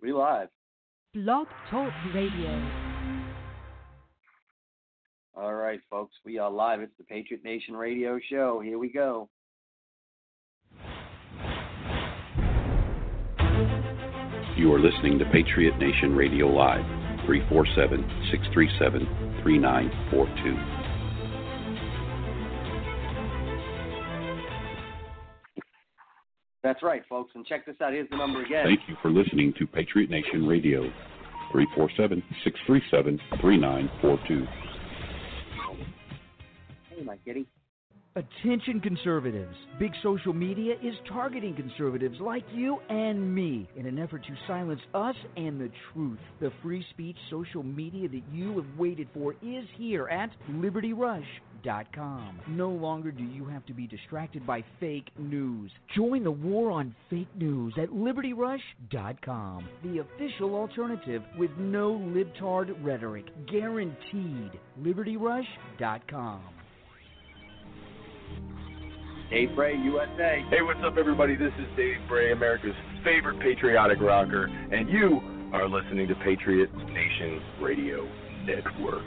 We live. Blog Talk Radio. All right, folks. We are live. It's the Patriot Nation Radio Show. Here we go. You are listening to Patriot Nation Radio Live, 347-637-3942. That's right, folks. And check this out. Here's the number again. Thank you for listening to Patriot Nation Radio, 347-637-3942. Hey, my kitty. Attention conservatives. Big social media is targeting conservatives like you and me in an effort to silence us and the truth. The free speech social media that you have waited for is here at LibertyRush.com. No longer do you have to be distracted by fake news. Join the war on fake news at LibertyRush.com. The official alternative with no libtard rhetoric. Guaranteed. LibertyRush.com. Dave Bray, USA. Hey, what's up, everybody? This is Dave Bray, America's favorite patriotic rocker, and you are listening to Patriot Nation Radio Network.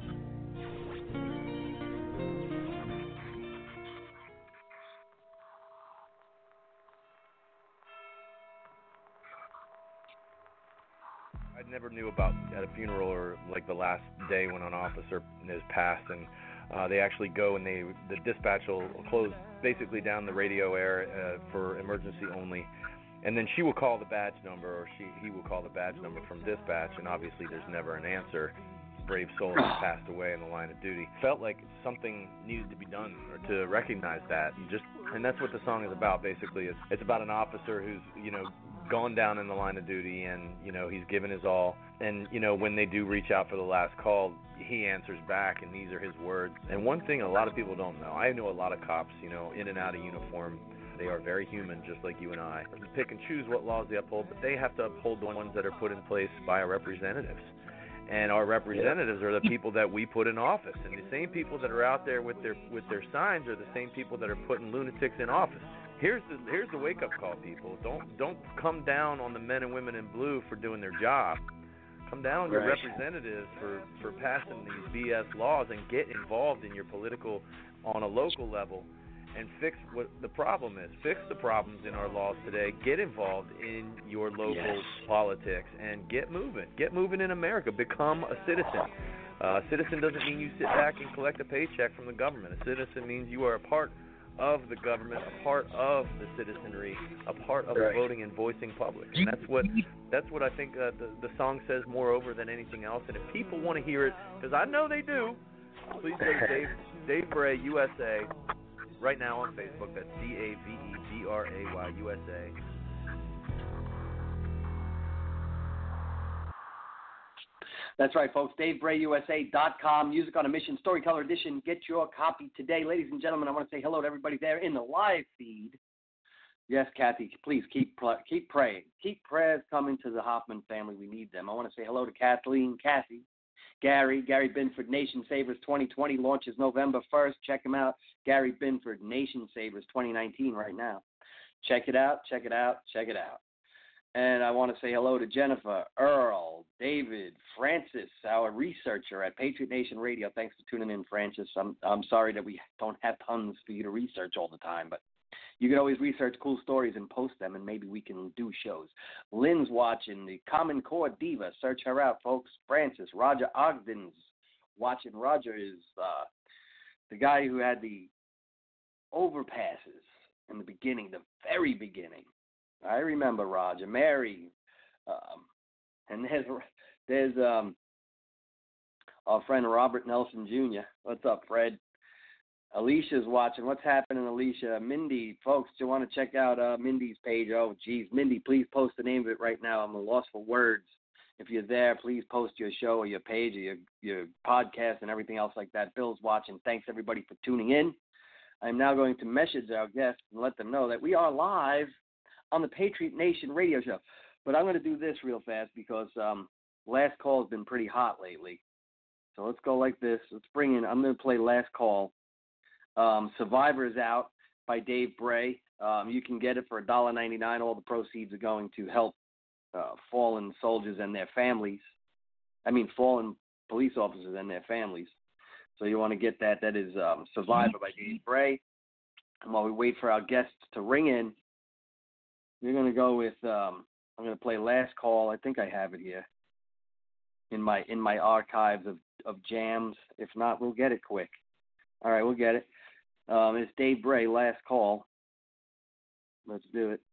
I never knew about at a funeral or like the last day when an officer is passed, and they actually go and the dispatch will close basically down the radio air for emergency only, and then she will call the badge number, or he will call the badge number from dispatch, and obviously there's never an answer. Brave soul has passed away in the line of duty. Felt like something needed to be done or to recognize that, and that's what the song is about. Basically, it's about an officer who's gone down in the line of duty, and he's given his all, and when they do reach out for the last call, he answers back, and these are his words. And one thing a lot of people don't know, I know a lot of cops, in and out of uniform, they are very human, just like you and I. They pick and choose what laws they uphold, but they have to uphold the ones that are put in place by our representatives. And our representatives are the people that we put in office, and the same people that are out there with their signs are the same people that are putting lunatics in office. Here's the wake-up call, people. Don't come down on the men and women in blue for doing their job. Come down on your representatives for passing these BS laws, and get involved in your political, on a local level, and fix what the problem is. Fix the problems in our laws today. Get involved in your local politics and get moving. Get moving in America. Become a citizen. A citizen doesn't mean you sit back and collect a paycheck from the government. A citizen means you are a part of the government, a part of the citizenry, a part of the voting and voicing public. And that's what I think the song says moreover than anything else. And if people want to hear it, because I know they do, please go to Dave Bray USA right now on Facebook. That's DAVEBRAY USA. That's right, folks. DaveBrayUSA.com. Music on a Mission, Storyteller Edition. Get your copy today. Ladies and gentlemen, I want to say hello to everybody there in the live feed. Yes, Kathy, please keep praying. Keep prayers coming to the Hoffman family. We need them. I want to say hello to Kathleen, Kathy, Gary Binford, Nation Savers 2020 launches November 1st. Check him out. Gary Binford, Nation Savers 2019 right now. Check it out. And I want to say hello to Jennifer, Earl, David, Francis, our researcher at Patriot Nation Radio. Thanks for tuning in, Francis. I'm sorry that we don't have tons for you to research all the time, but you can always research cool stories and post them, and maybe we can do shows. Lynn's watching, the Common Core Diva. Search her out, folks. Francis, Roger Ogden's watching. Roger is the guy who had the overpasses in the beginning, the very beginning. I remember Roger, Mary, and there's our friend Robert Nelson Jr. What's up, Fred? Alicia's watching. What's happening, Alicia? Mindy, folks, do you want to check out Mindy's page? Oh, geez, Mindy, please post the name of it right now. I'm a loss for words. If you're there, please post your show or your page or your podcast and everything else like that. Bill's watching. Thanks, everybody, for tuning in. I'm now going to message our guests and let them know that we are live on the Patriot Nation radio show. But I'm going to do this real fast because last call has been pretty hot lately. So let's go like this. I'm going to play Last Call. Survivor is out by Dave Bray. You can get it for $1.99. All the proceeds are going to help fallen soldiers and their families. I mean, fallen police officers and their families. So you want to get that. That is Survivor by Dave Bray. And while we wait for our guests to ring in, we're going to go with, I'm going to play Last Call. I think I have it here in my archives of jams. If not, we'll get it quick. All right, we'll get it. It's Dave Bray, Last Call. Let's do it.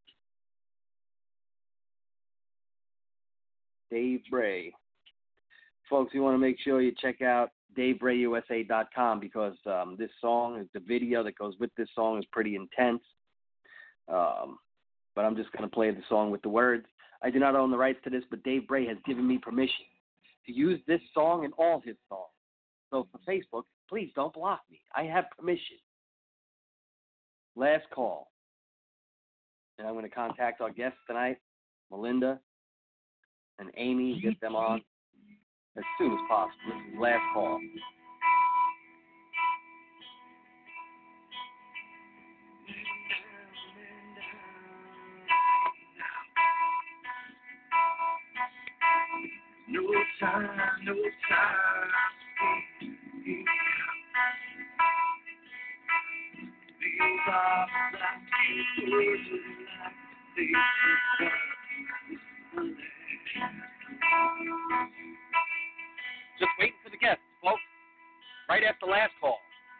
Dave Bray. Folks, you want to make sure you check out DaveBrayUSA.com because this song, the video that goes with this song is pretty intense. But I'm just going to play the song with the words. I do not own the rights to this, but Dave Bray has given me permission to use this song and all his songs. So for Facebook, please don't block me. I have permission. Last Call. And I'm going to contact our guests tonight, Melinda and Amy, get them on as soon as possible. This is Last Call. No time, no time. These are Just waiting for the guests, folks. Right after Last Call.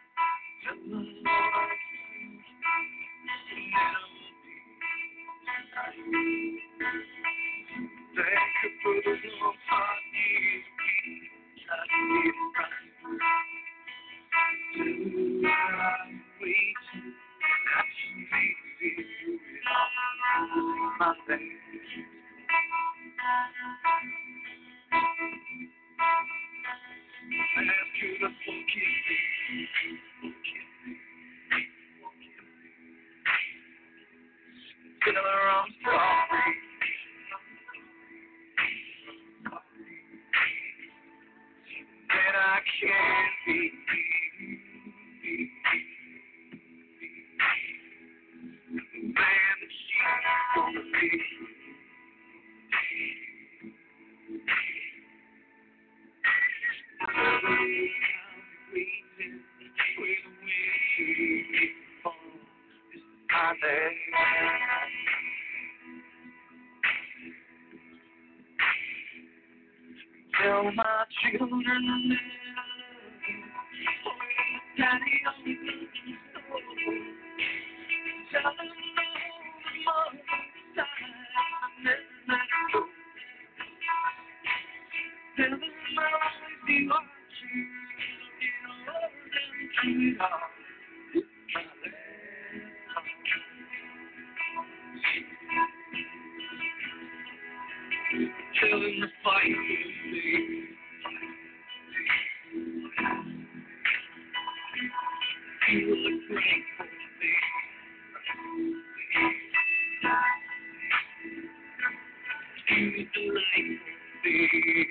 Tell my children Daddy only loves you so. Tell them all the mother side never go. Tell them I'll always be watching in all them sweetheart. Tell them to fight with me. You look great for me. You delight for me.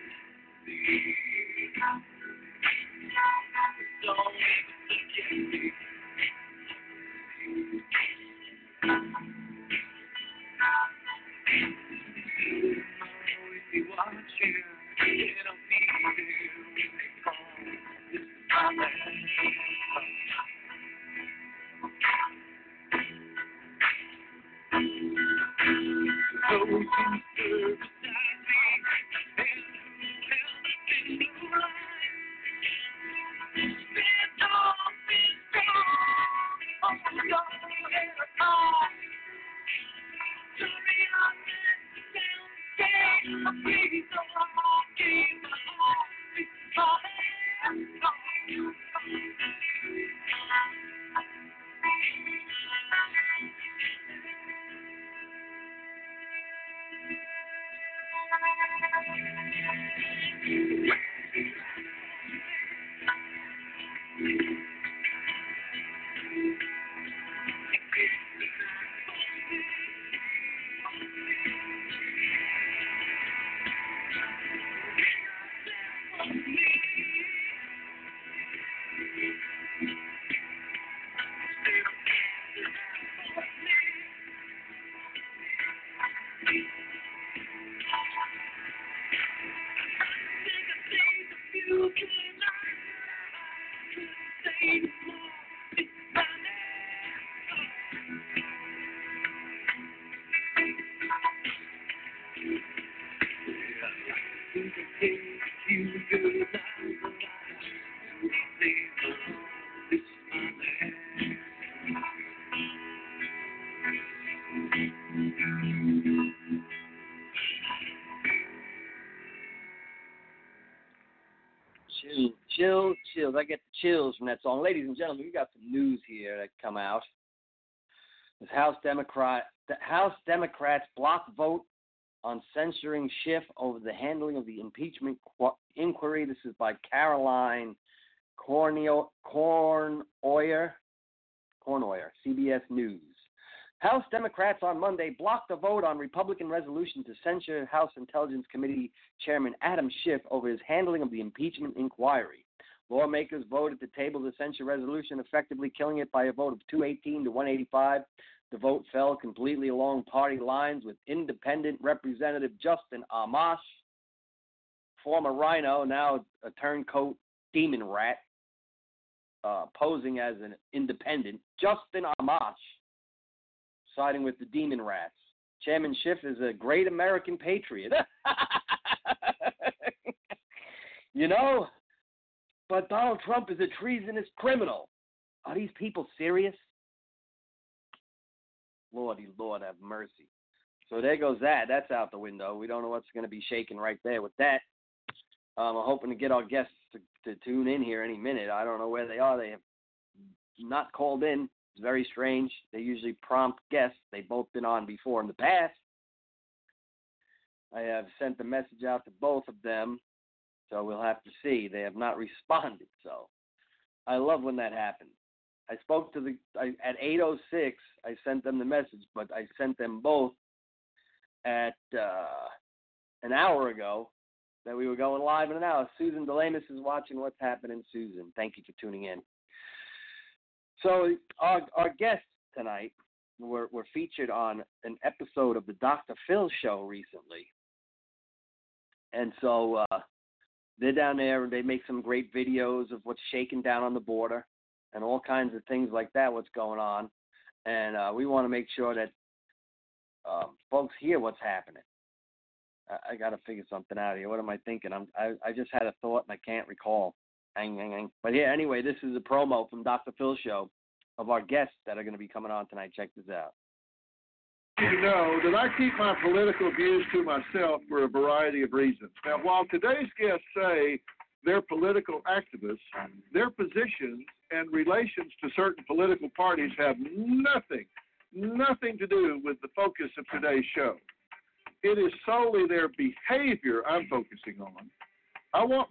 Don't ever forget me. I'll always be watching, and I'll be there when they call. This is my land. So you stood beside me, and who held in the light. Stand on, oh, your head on. Tell me I'm down, please don't keep my heart behind. you good life, this is my land. Chills. I get the chills from that song. Ladies and gentlemen, we got some news here that come out. The House Democrats block vote on censuring Schiff over the handling of the impeachment inquiry. This is by Caroline Cornoyer, CBS News. House Democrats on Monday blocked a vote on Republican resolution to censure House Intelligence Committee Chairman Adam Schiff over his handling of the impeachment inquiry. Lawmakers voted to table the censure resolution, effectively killing it by a vote of 218 to 185. The vote fell completely along party lines, with independent Representative Justin Amash, former Rhino, now a turncoat demon rat, posing as an independent, Justin Amash, siding with the demon rats. Chairman Schiff is a great American patriot. You know, but Donald Trump is a treasonous criminal. Are these people serious? Lordy Lord, have mercy. So there goes that. That's out the window. We don't know what's going to be shaking right there with that. I'm hoping to get our guests to tune in here any minute. I don't know where they are. They have not called in. It's very strange. They usually prompt guests. They've both been on before in the past. I have sent the message out to both of them, so we'll have to see. They have not responded, so I love when that happens. I spoke to at 8:06. I sent them the message, but I sent them both at an hour ago that we were going live in an hour. Susan DeLamus is watching. What's happening, Susan? Thank you for tuning in. So our guests tonight were featured on an episode of the Dr. Phil show recently. And so they're down there, and they make some great videos of what's shaking down on the border and all kinds of things like that, what's going on. And we want to make sure that folks hear what's happening. I got to figure something out here. What am I thinking? I just had a thought, and I can't recall. But yeah, anyway, this is a promo from Dr. Phil show of our guests that are going to be coming on tonight. Check this out. You know that I keep my political views to myself for a variety of reasons. Now, while today's guests say they're political activists, their positions and relations to certain political parties have nothing to do with the focus of today's show. It is solely their behavior I'm focusing on. I want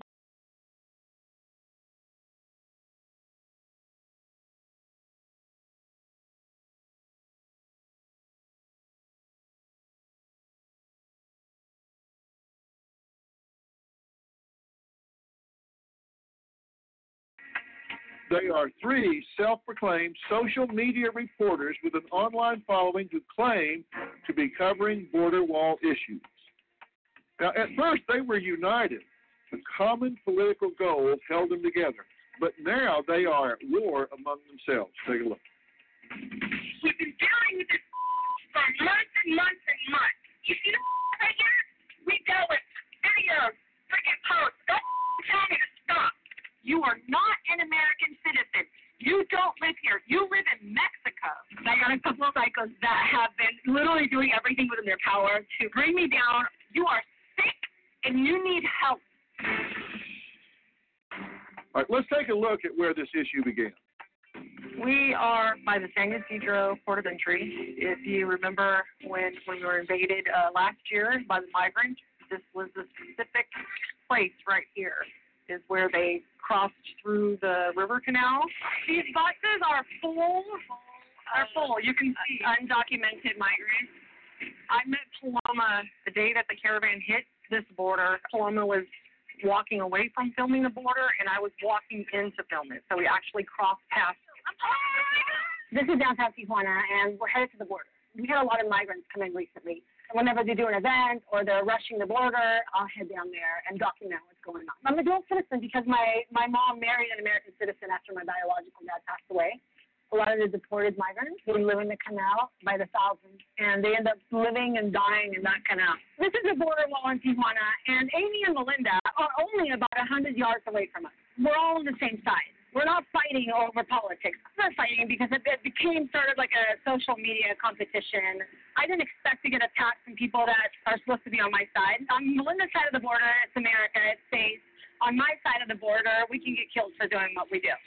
They are three self-proclaimed social media reporters with an online following who claim to be covering border wall issues. Now, at first, they were united. A common political goal held them together. But now they are at war among themselves. Take a look. We've been dealing with this for months and months and months. You see the right here? We dealt with videos, freaking posts. Don't tell me to stop. You are not an American citizen. You don't live here. You live in Mexico. I got a couple of psychos that have been literally doing everything within their power to bring me down. You are sick and you need help. All right, let's take a look at where this issue began. We are by the San Ysidro port of entry. If you remember when we were invaded last year by the migrants, this was the specific place right here is where they crossed through the river canal. These boxes are full. You can see undocumented migrants. I met Paloma the day that the caravan hit this border. Paloma was walking away from filming the border, and I was walking in to film it. So we actually crossed past. This is downtown Tijuana, and we're headed to the border. We had a lot of migrants come in recently. And whenever they do an event or they're rushing the border, I'll head down there and document what's going on. I'm a dual citizen because my mom married an American citizen after my biological dad passed away. a lot of the deported migrants who live in the canal by the thousands, and they end up living and dying in that canal. This is a border wall in Tijuana, and Amy and Melinda are only about 100 yards away from us. We're all on the same side. We're not fighting over politics. We're fighting because it became sort of like a social media competition. I didn't expect to get attacked from people that are supposed to be on my side. On Melinda's side of the border, it's America, it's safe. On my side of the border, we can get killed for doing what we do.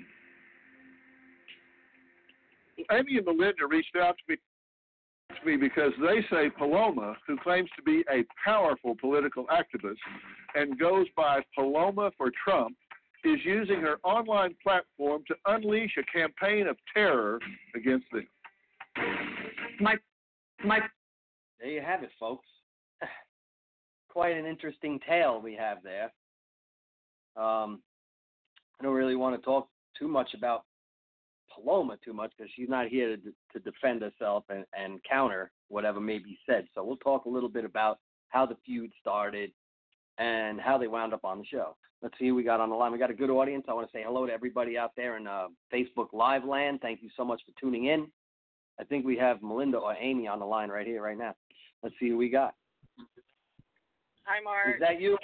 Amy and Melinda reached out to me because they say Paloma, who claims to be a powerful political activist and goes by Paloma for Trump, is using her online platform to unleash a campaign of terror against them. There you have it, folks. Quite an interesting tale we have there. I don't really want to talk too much about Paloma too much because she's not here to defend herself and counter whatever may be said. So we'll talk a little bit about how the feud started and how they wound up on the show. Let's see who we got on the line. We got a good audience. I want to say hello to everybody out there in Facebook Live land. Thank you so much for tuning in. I think we have Melinda or Amy on the line right here, right now. Let's see who we got. Hi, Mark. Is that you?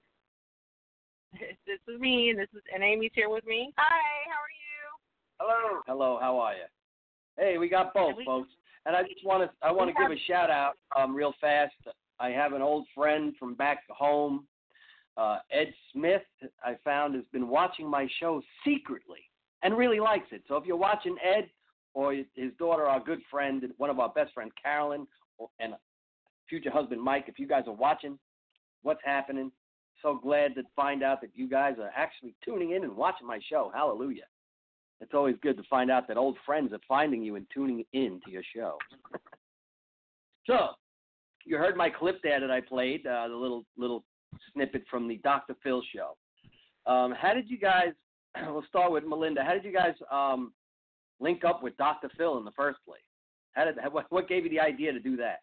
This is me, and Amy's here with me. Hi, how are you? Hello. Hello, how are you? Hey, we got both, folks. And I want to give a shout out real fast. I have an old friend from back home, Ed Smith, I found has been watching my show secretly and really likes it. So if you're watching Ed or his daughter, our good friend, one of our best friends, Carolyn, and future husband, Mike, if you guys are watching what's happening, so glad to find out that you guys are actually tuning in and watching my show. Hallelujah. It's always good to find out that old friends are finding you and tuning in to your show. So, you heard my clip there that I played, the little snippet from the Dr. Phil show. How did you guys, we'll start with Melinda, how did you guys link up with Dr. Phil in the first place? What gave you the idea to do that?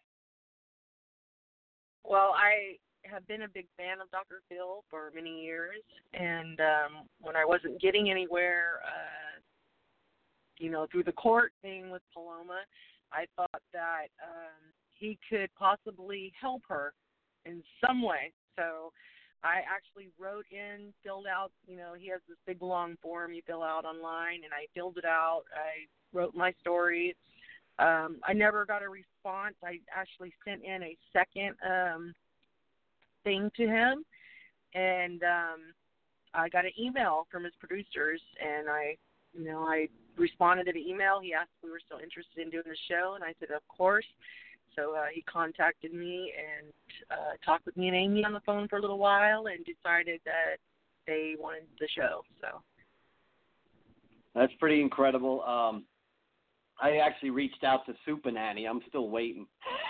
Well, I have been a big fan of Dr. Phil for many years, and when I wasn't getting anywhere, through the court thing with Paloma, I thought that he could possibly help her in some way. So I actually wrote in, filled out, he has this big long form you fill out online, and I filled it out. I wrote my story. I never got a response. I actually sent in a second thing to him, and I got an email from his producers, and I responded to the email. He asked if we were still interested in doing the show, and I said, of course. So he contacted me and talked with me and Amy on the phone for a little while and decided that they wanted the show. So that's pretty incredible. I actually reached out to Super Nanny. I'm still waiting.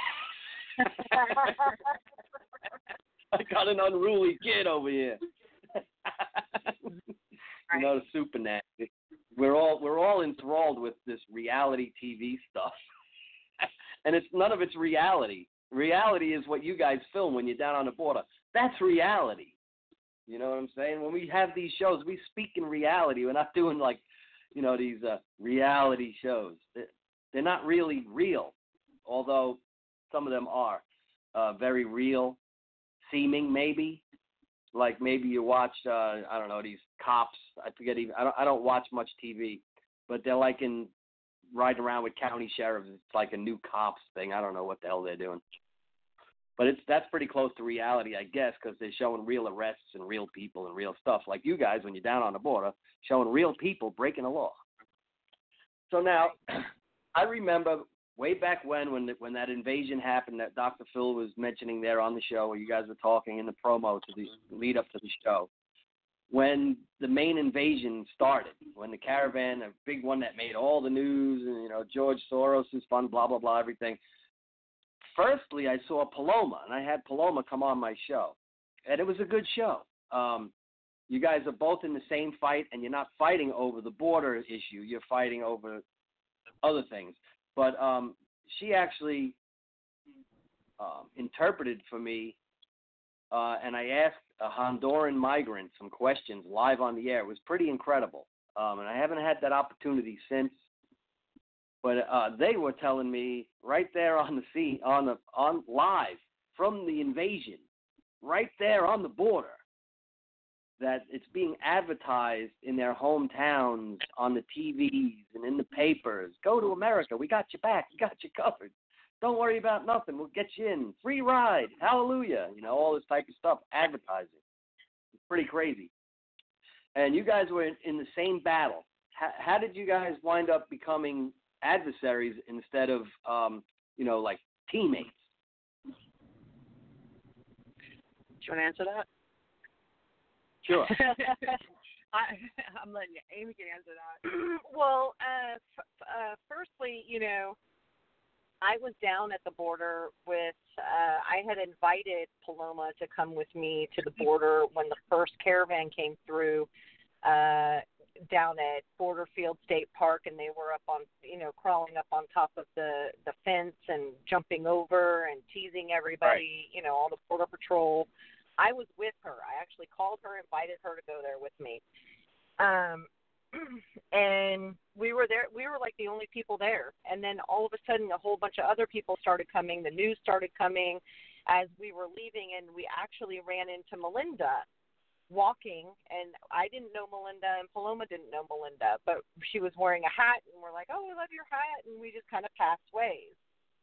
I got an unruly kid over here. The Super Nanny. We're all enthralled with this reality TV stuff. And none of it's reality. Reality is what you guys film when you're down on the border. That's reality. You know what I'm saying? When we have these shows, we speak in reality. We're not doing these reality shows. They're not really real, although some of them are very real seeming, maybe. Like maybe you watch, these cops. I forget even. I don't watch much TV, but they're riding around with county sheriffs. It's like a new cops thing. I don't know what the hell they're doing. But that's pretty close to reality, I guess, because they're showing real arrests and real people and real stuff. Like you guys, when you're down on the border, showing real people breaking the law. So now, I remember way back when that invasion happened that Dr. Phil was mentioning there on the show, where you guys were talking in the promo to the lead up to the show, when the main invasion started, when the caravan, a big one that made all the news, and George Soros' fund, blah blah blah, everything. Firstly, I saw Paloma, and I had Paloma come on my show, and it was a good show. You guys are both in the same fight, and you're not fighting over the border issue. You're fighting over other things. But she actually interpreted for me, and I asked a Honduran migrant some questions live on the air. It was pretty incredible, and I haven't had that opportunity since. But they were telling me right there on the scene, on live from the invasion, right there on the border, that it's being advertised in their hometowns, on the TVs and in the papers. Go to America. We got you back. We got you covered. Don't worry about nothing. We'll get you in. Free ride. Hallelujah. You know, all this type of stuff, advertising. It's pretty crazy. And you guys were in the same battle. How did you guys wind up becoming adversaries instead of, like teammates? Do you want to answer that? Sure. I'm letting Amy can answer that. Well, firstly, I was down at the border with, I had invited Paloma to come with me to the border when the first caravan came through down at Borderfield State Park, and they were up on, crawling up on top of the fence and jumping over and teasing everybody, right. All the Border Patrol. I was with her. I actually called her, invited her to go there with me. And we were there. We were like the only people there. And then all of a sudden, a whole bunch of other people started coming. The news started coming as we were leaving, and we actually ran into Melinda walking. And I didn't know Melinda, and Paloma didn't know Melinda, but she was wearing a hat, and we're like, "Oh, we love your hat," and we just kind of passed ways.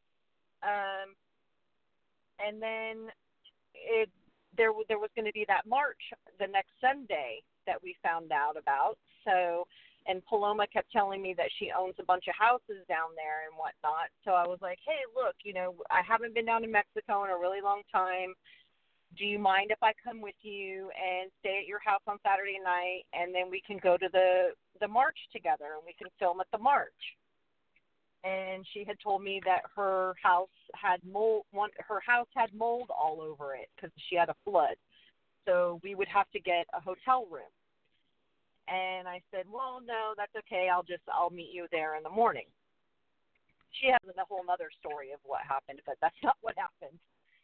And then there was going to be that march the next Sunday that we found out about. So, and Paloma kept telling me that she owns a bunch of houses down there and whatnot. So I was like, hey, look, I haven't been down to Mexico in a really long time. Do you mind if I come with you and stay at your house on Saturday night, and then we can go to the march together and we can film at the march? And she had told me that her house had mold. Her house had mold all over it because she had a flood. So we would have to get a hotel room. And I said, well, no, that's okay. I'll meet you there in the morning. She has a whole other story of what happened, but that's not what happened.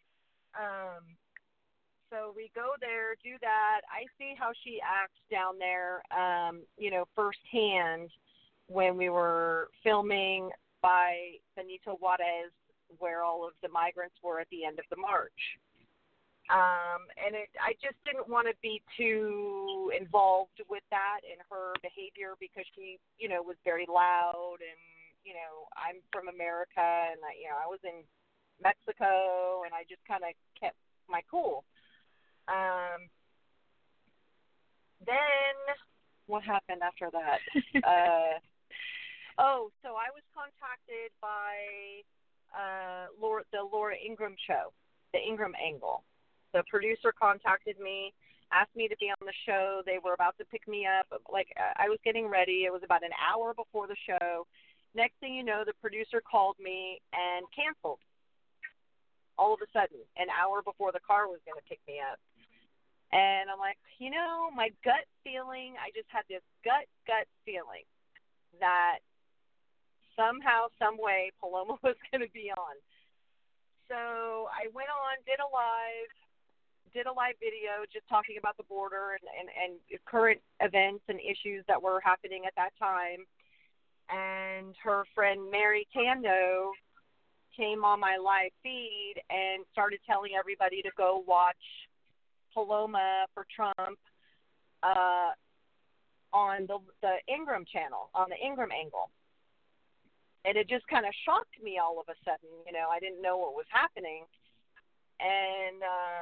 So we go there, do that. I see how she acts down there, firsthand when we were filming by Benito Juarez, where all of the migrants were at the end of the march. I just didn't want to be too involved with that in her behavior because she, was very loud, and, I'm from America, and I was in Mexico, and I just kind of kept my cool. Then what happened after that? So I was contacted by the Laura Ingraham show, the Ingraham Angle. The producer contacted me, asked me to be on the show. They were about to pick me up. I was getting ready. It was about an hour before the show. Next thing you know, the producer called me and canceled. All of a sudden, an hour before the car was going to pick me up. And I'm like, my gut feeling, I just had this gut feeling that somehow, some way, Paloma was going to be on. So I went on, did a live video just talking about the border and current events and issues that were happening at that time. And her friend Mary Tando came on my live feed and started telling everybody to go watch Paloma for Trump on the Ingraham channel, on the Ingraham Angle. And it just kind of shocked me all of a sudden. I didn't know what was happening. And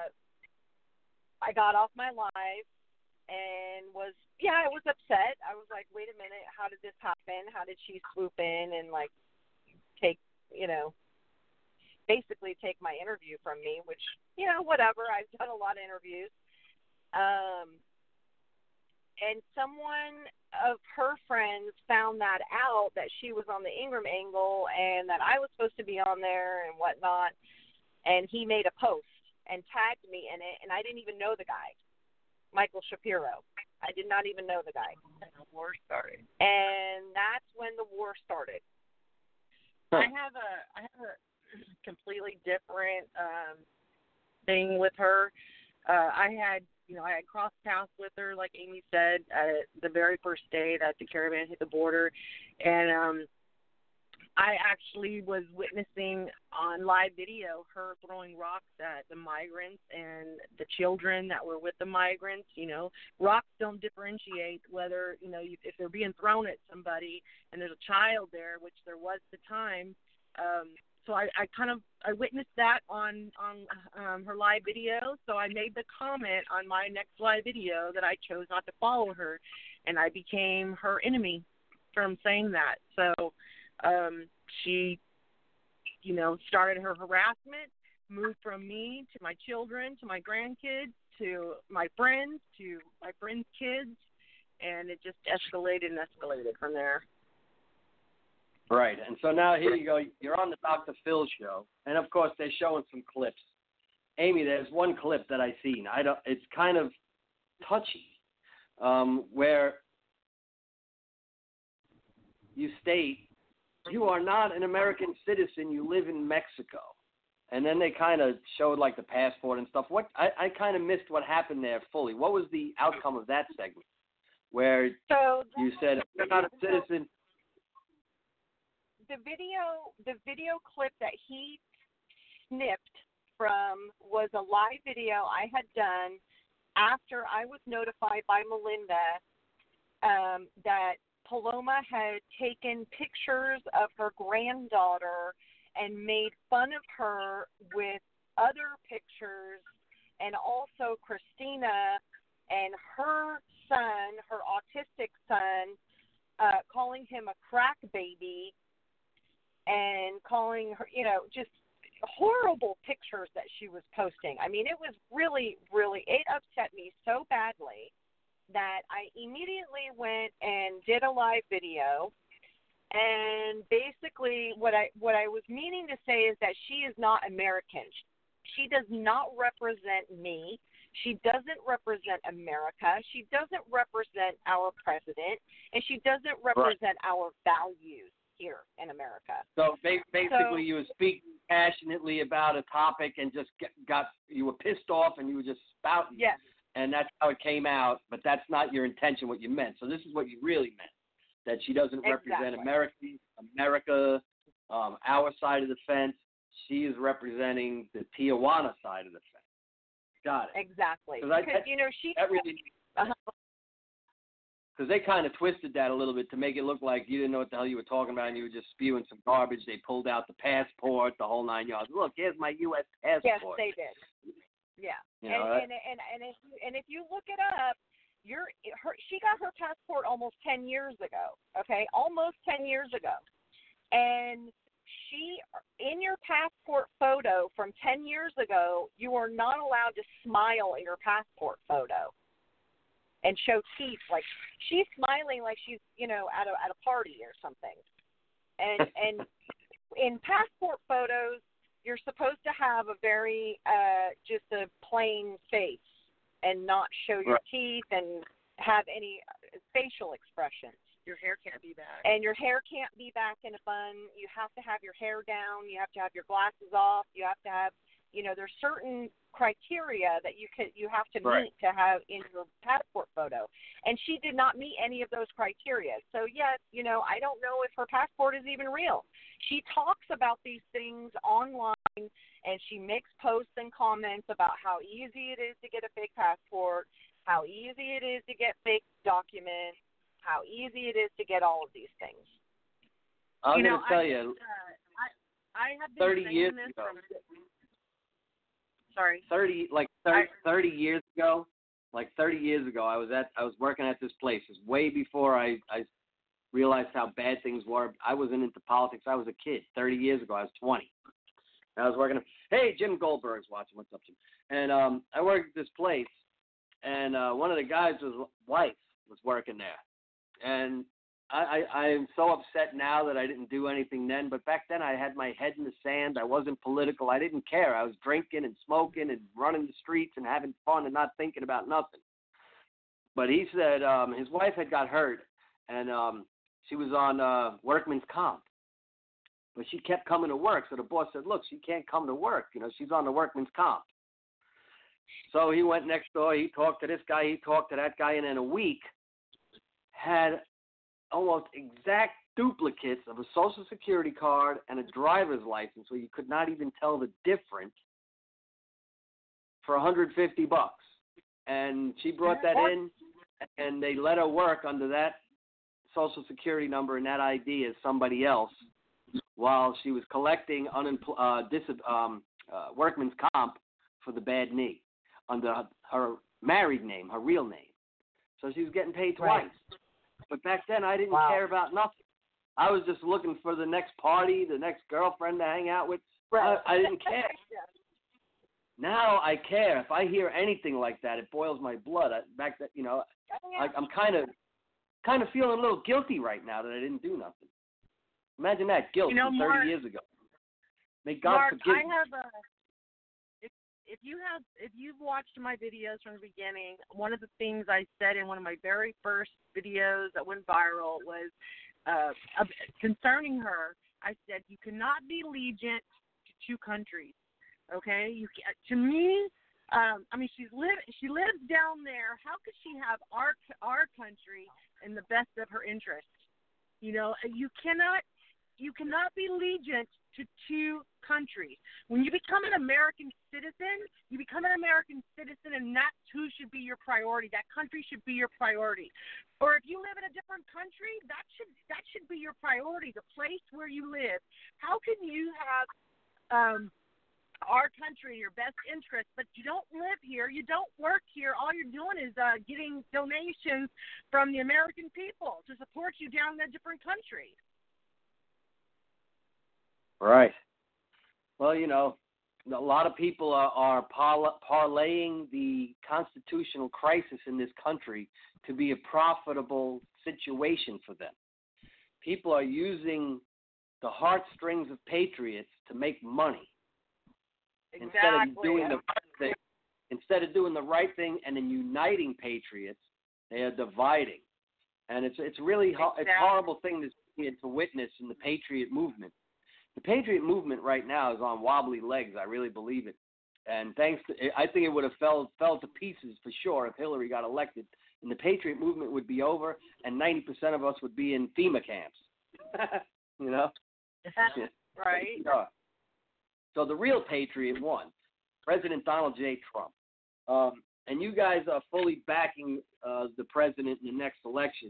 I got off my live and I was upset. I was like, wait a minute, how did this happen? How did she swoop in and, take, basically take my interview from me, which, whatever. I've done a lot of interviews. And someone of her friends found that out, that she was on the Ingraham Angle and that I was supposed to be on there and whatnot. And he made a post and tagged me in it, and I didn't even know the guy, Michael Shapiro. I did not even know the guy. And the war started. And that's when the war started. I have a completely different thing with her. I had crossed paths with her, like Amy said, the very first day that the caravan hit the border. And I actually was witnessing on live video her throwing rocks at the migrants and the children that were with the migrants. You know, rocks don't differentiate whether, you know, if they're being thrown at somebody and there's a child there, which there was at the time. So I witnessed that on her live video. So I made the comment on my next live video that I chose not to follow her, and I became her enemy from saying that. So she, you know, started her harassment, moved from me to my children, to my grandkids, to my friends kids, and it just escalated and escalated from there. Right, and so now here you go. You're on the Dr. Phil show, and of course they're showing some clips. Amy, there's one clip that I seen. It's kind of touchy, where you state you are not an American citizen. You live in Mexico, and then they kind of showed like the passport and stuff. I kind of missed what happened there fully. What was the outcome of that segment, where you said you're not a citizen? The video clip that he snipped from was a live video I had done after I was notified by Melinda that Paloma had taken pictures of her granddaughter and made fun of her with other pictures, and also Christina and her son, her autistic son, calling him a crack baby and calling her, you know, just horrible pictures that she was posting. I mean, it was really, really, it upset me so badly that I immediately went and did a live video. And basically what I was meaning to say is that she is not American. She does not represent me. She doesn't represent America. She doesn't represent our president. And she doesn't represent our values here in America. So basically you were speaking passionately about a topic and just you were pissed off and you were just spouting. Yes. And that's how it came out, but that's not your intention, what you meant. So this is what you really meant, that she doesn't represent America, our side of the fence. She is representing the Tijuana side of the fence. Got it. Exactly. Because you know, because they kind of twisted that a little bit to make it look like you didn't know what the hell you were talking about and you were just spewing some garbage. They pulled out the passport, the whole 9 yards. Look, here's my U.S. passport. Yes, they did. Yeah, you know, and if you look it up, she got her passport almost 10 years ago. Okay, almost 10 years ago, and she, in your passport photo from 10 years ago, you are not allowed to smile in your passport photo and show teeth. Like she's smiling like she's, you know, at a party or something, and in passport photos, you're supposed to have a very just a plain face and not show your teeth and have any facial expressions. Your hair can't be back. And your hair can't be back in a bun. You have to have your hair down. You have to have your glasses off. You have to have, you know, there's certain criteria that you have to meet to have in your passport photo. And she did not meet any of those criteria. So yes, you know, I don't know if her passport is even real. She talks about these things online, and she makes posts and comments about how easy it is to get a fake passport, how easy it is to get fake documents, how easy it is to get all of these things. I'm going to tell you, I have been 30 saying years this ago. from, sorry. 30 years ago, I was working at this place. It was way before I realized how bad things were. I wasn't into politics. I was a kid. 30 years ago, I was 20. I was working. Hey, Jim Goldberg's watching. What's up, Jim? And I worked at this place, and one of the guys' wife was working there. And I'm so upset now that I didn't do anything then. But back then, I had my head in the sand. I wasn't political. I didn't care. I was drinking and smoking and running the streets and having fun and not thinking about nothing. But he said his wife had got hurt, and she was on workman's comp. But she kept coming to work. So the boss said, look, she can't come to work. You know, she's on the workman's comp. So he went next door. He talked to this guy. He talked to that guy. And in a week, had almost exact duplicates of a Social Security card and a driver's license, where you could not even tell the difference, for $150. And she brought that in, and they let her work under that Social Security number and that ID as somebody else, while she was collecting workman's comp for the bad knee under her married name, her real name. So she was getting paid twice. Right. But back then, I didn't care about nothing. I was just looking for the next party, the next girlfriend to hang out with. Right. I didn't care. Now I care. If I hear anything like that, it boils my blood. I'm kind of feeling a little guilty right now that I didn't do nothing. Imagine that guilt from 30 years ago. May God forgive me. If you've watched my videos from the beginning, one of the things I said in one of my very first videos that went viral was concerning her. I said, you cannot be allegiant to two countries. Okay, to me, she lives down there. How could she have our country in the best of her interest? You cannot be allegiant to two countries. When you become an American citizen, and that's who should be your priority. That country should be your priority. Or if you live in a different country, that should be your priority. The place where you live. How can you have our country in your best interest, but you don't live here, you don't work here, all you're doing is getting donations from the American people to support you down in a different country? Right. Well, a lot of people are parlaying the constitutional crisis in this country to be a profitable situation for them. People are using the heartstrings of patriots to make money. Exactly. Instead of doing the right thing and then uniting patriots, they are dividing. And it's really it's a horrible thing to witness in the patriot movement. The patriot movement right now is on wobbly legs. I really believe it. And I think it would have fell to pieces for sure if Hillary got elected, and the patriot movement would be over, and 90% of us would be in FEMA camps. Right. Yeah. So the real patriot won, President Donald J. Trump. And you guys are fully backing the president in the next election.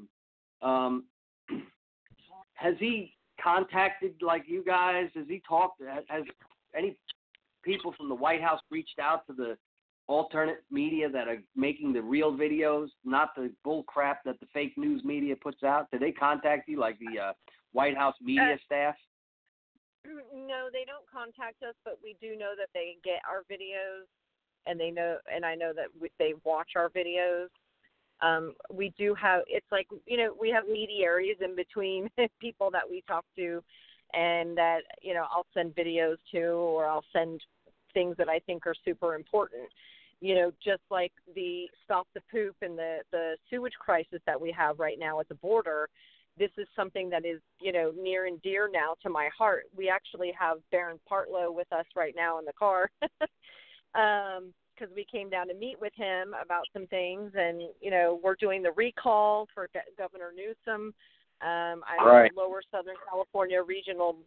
Has he contacted you guys? Has he talked? Has any people from the White House reached out to the alternate media that are making the real videos, not the bull crap that the fake news media puts out? Did they contact you, like the White House media staff? No, they don't contact us, but we do know that they get our videos, and I know that they watch our videos. We do have, it's like, we have mediaries in between people that we talk to, and that, I'll send videos to, or I'll send things that I think are super important. Just like the Stop the Poop and the sewage crisis that we have right now at the border. This is something that is, near and dear now to my heart. We actually have Baron Partlow with us right now in the car because we came down to meet with him about some things. And, we're doing the recall for Governor Newsom. I'm the Lower Southern California Regional,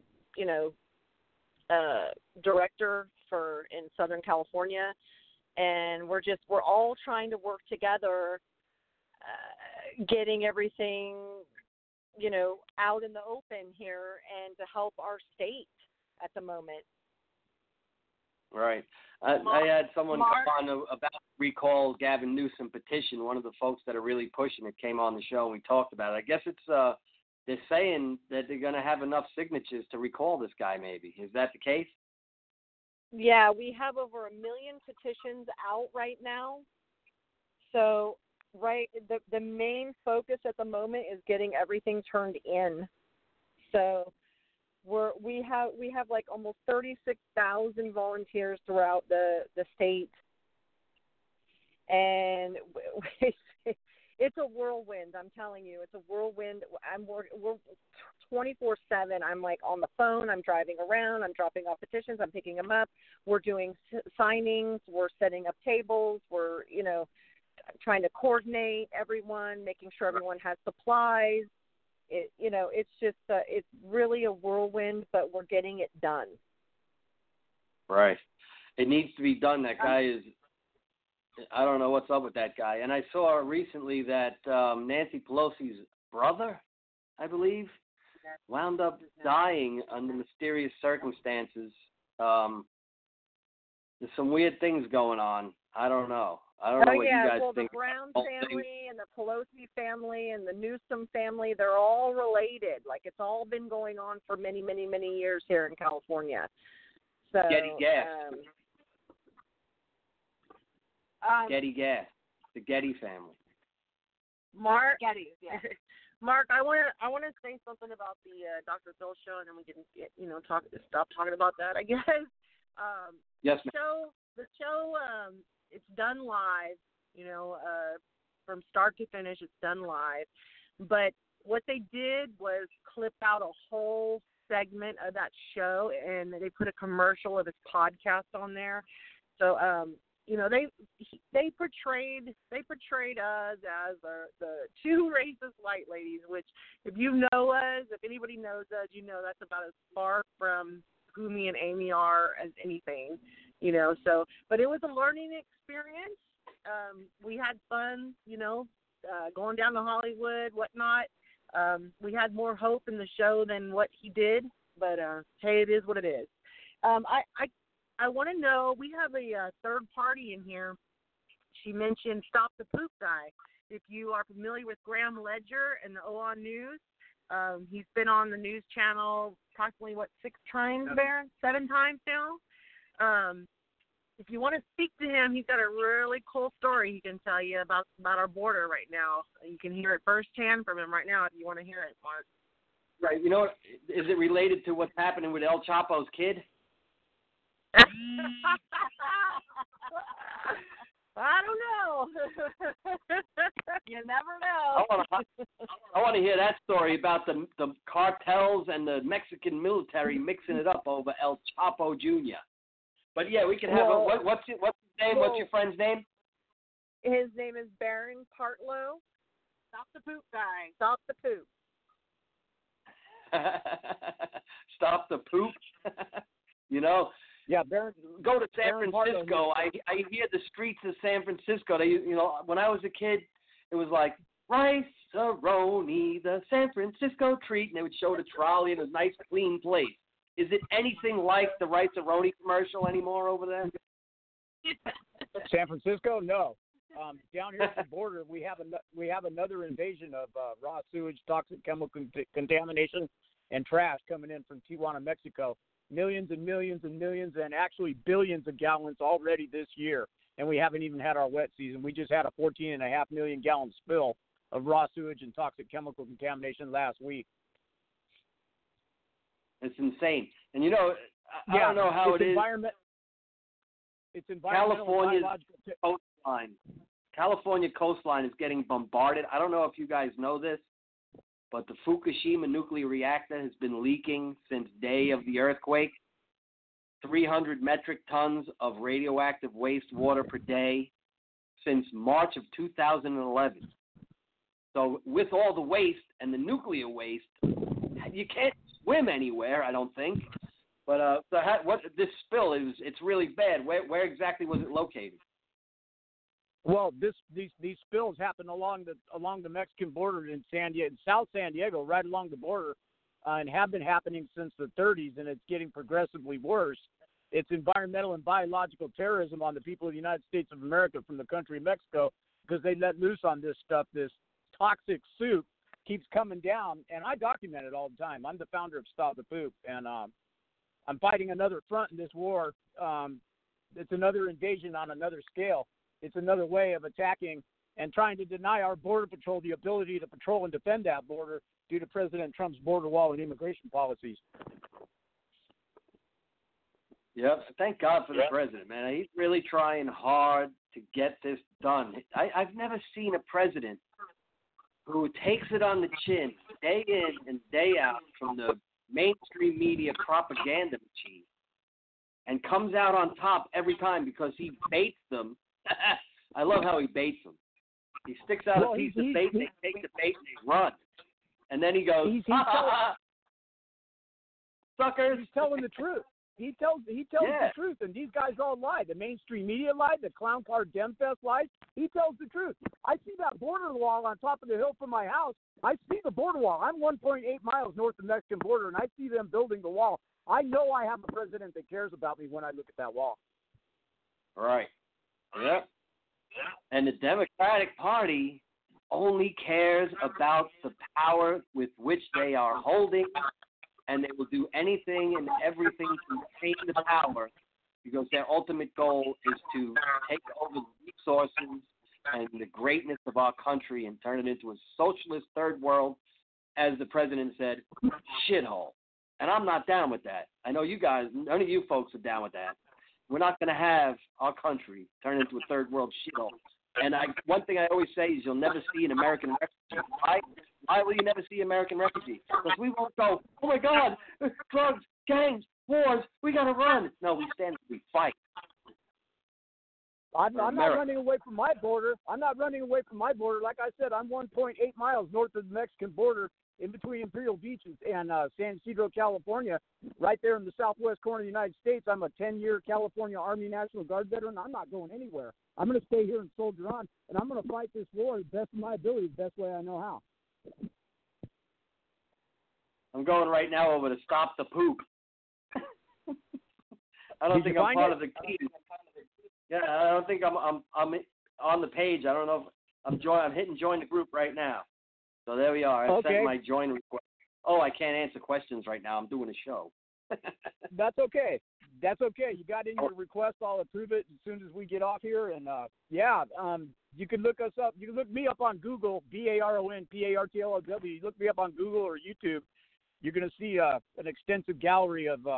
director in Southern California. And we're all trying to work together, getting everything, out in the open here and to help our state at the moment. Right. I had someone come on about recall Gavin Newsom petition. One of the folks that are really pushing it came on the show and we talked about it. I guess it's they're saying that they're going to have enough signatures to recall this guy maybe. Is that the case? Yeah, we have over 1 million petitions out right now. So, the main focus at the moment is getting everything turned in. So, we have like almost 36,000 volunteers throughout the state, and it's a whirlwind. I'm telling you, it's a whirlwind. We're 24/7. I'm like on the phone. I'm driving around. I'm dropping off petitions. I'm picking them up. We're doing signings. We're setting up tables. We're trying to coordinate everyone, making sure everyone has supplies. it's just it's really a whirlwind, but we're getting it done. Right. It needs to be done. That guy is. I don't know what's up with that guy. And I saw recently that Nancy Pelosi's brother, I believe, wound up dying under mysterious circumstances. There's some weird things going on. I don't know. I don't know what you guys think. The Brown family and the Pelosi family and the Newsom family, they're all related. Like, it's all been going on for many, many, many years here in California. So, Getty Gas. Getty Gas. The Getty family. Mark Getty, yeah. Mark, I want to say something about the Dr. Phil show, and then we can stop talking about that, I guess. Yes, ma'am. The show, it's done live, from start to finish, it's done live. But what they did was clip out a whole segment of that show, and they put a commercial of his podcast on there. So, they portrayed us as the two racist white ladies, which, if you know us, if anybody knows us, that's about as far from who me and Amy are as anything, So, but it was a learning experience. We had fun, going down to Hollywood, whatnot. We had more hope in the show than what he did, but hey, it is what it is. I want to know, we have a third party in here. She mentioned Stop the Poop Guy. If you are familiar with Graham Ledger and the OAN News, he's been on the news channel approximately, 6 times, Baron? 7 times now? If you want to speak to him, he's got a really cool story he can tell you about our border right now. You can hear it firsthand from him right now if you want to hear it, Mark. Right. You know what? Is it related to what's happening with El Chapo's kid? I don't know. You never know. I want to hear that story about the cartels and the Mexican military mixing it up over El Chapo Jr. But yeah, we can have what's his name? What's your friend's name? His name is Baron Partlow. Stop the Poop Guy. Stop the poop. Stop the poop. Yeah, Baron. Go to San Francisco. I hear the streets of San Francisco. They, when I was a kid, it was like Rice-A-Roni, the San Francisco treat, and they would show the trolley in a nice, clean place. Is it anything like the Rice-A-Roni commercial anymore over there? San Francisco, no. Down here at the border, we have another invasion of raw sewage, toxic chemical contamination, and trash coming in from Tijuana, Mexico. Millions and millions and millions, and actually billions of gallons already this year, and we haven't even had our wet season. We just had a 14.5 million gallon spill of raw sewage and toxic chemical contamination last week. It's insane. And I don't know how it is. It's environmental. California coastline is getting bombarded. I don't know if you guys know this, but the Fukushima nuclear reactor has been leaking since day of the earthquake. 300 metric tons of radioactive wastewater per day since March of 2011. So with all the waste and the nuclear waste, you can't swim anywhere, I don't think. But what this spill is, it's really bad. Where exactly was it located? Well, these spills happen along the Mexican border in South San Diego, right along the border, and have been happening since the 30s, and it's getting progressively worse. It's environmental and biological terrorism on the people of the United States of America from the country of Mexico, because they let loose on this stuff. This toxic soup keeps coming down, and I document it all the time. I'm the founder of Stop the Poop, and I'm fighting another front in this war. It's another invasion on another scale. It's another way of attacking and trying to deny our Border Patrol the ability to patrol and defend that border due to President Trump's border wall and immigration policies. Yep. Thank God for the president, man. He's really trying hard to get this done. I've never seen a president who takes it on the chin day in and day out from the mainstream media propaganda machine and comes out on top every time because he baits them. I love how he baits them. He sticks out a piece of bait, they take the bait, and they run. And then he goes, suckers. He's telling the truth. He tells the truth, and these guys all lie. The mainstream media lied. The Clown Car Dem Fest lies. He tells the truth. I see that border wall on top of the hill from my house. I see the border wall. I'm 1.8 miles north of the Mexican border, and I see them building the wall. I know I have a president that cares about me when I look at that wall. Right. Yep. And the Democratic Party only cares about the power with which they are holding, and they will do anything and everything to retain the power because their ultimate goal is to take over the resources and the greatness of our country and turn it into a socialist third world, as the president said, shithole. And I'm not down with that. I know you guys, none of you folks are down with that. We're not going to have our country turn into a third world shithole. And one thing I always say is you'll never see an American refugee. Why will you never see American refugee? Because we won't go, oh my God, drugs, gangs, wars, we got to run. No, we stand and we fight. I'm not running away from my border. I'm not running away from my border. Like I said, I'm 1.8 miles north of the Mexican border in between Imperial Beach and San Ysidro, California, right there in the southwest corner of the United States. I'm a 10-year California Army National Guard veteran. I'm not going anywhere. I'm going to stay here and soldier on, and I'm going to fight this war as best of my ability, the best way I know how. I'm going right now over to Stop the Poop. I don't think I'm part of the team. Yeah, I don't think I'm on the page. I don't know if I'm hitting join the group right now. So there we are. I sent my join request. Oh, I can't answer questions right now. I'm doing a show. That's okay. That's okay. You got in your request. I'll approve it as soon as we get off here. And, you can look us up. You can look me up on Google, BARONPARTLOW. You look me up on Google or YouTube. You're going to see an extensive gallery of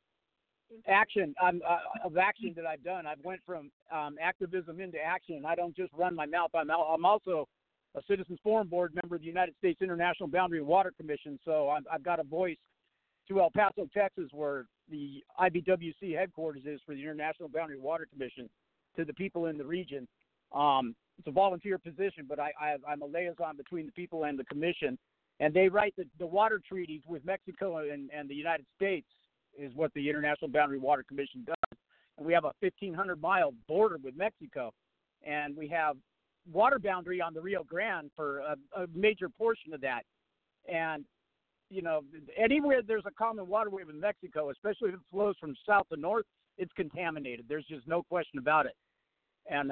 action that I've done. I've went from activism into action. I don't just run my mouth. I'm also a Citizens Forum Board member of the United States International Boundary and Water Commission. So I've got a voice to El Paso, Texas, where the IBWC headquarters is for the International Boundary and Water Commission, to the people in the region. It's a volunteer position, but I'm a liaison between the people and the commission. And they write the water treaties with Mexico and the United States is what the International Boundary and Water Commission does. And we have a 1,500-mile border with Mexico, and we have water boundary on the Rio Grande for a major portion of that. And, anywhere there's a common waterway with Mexico, especially if it flows from south to north, it's contaminated. There's just no question about it. And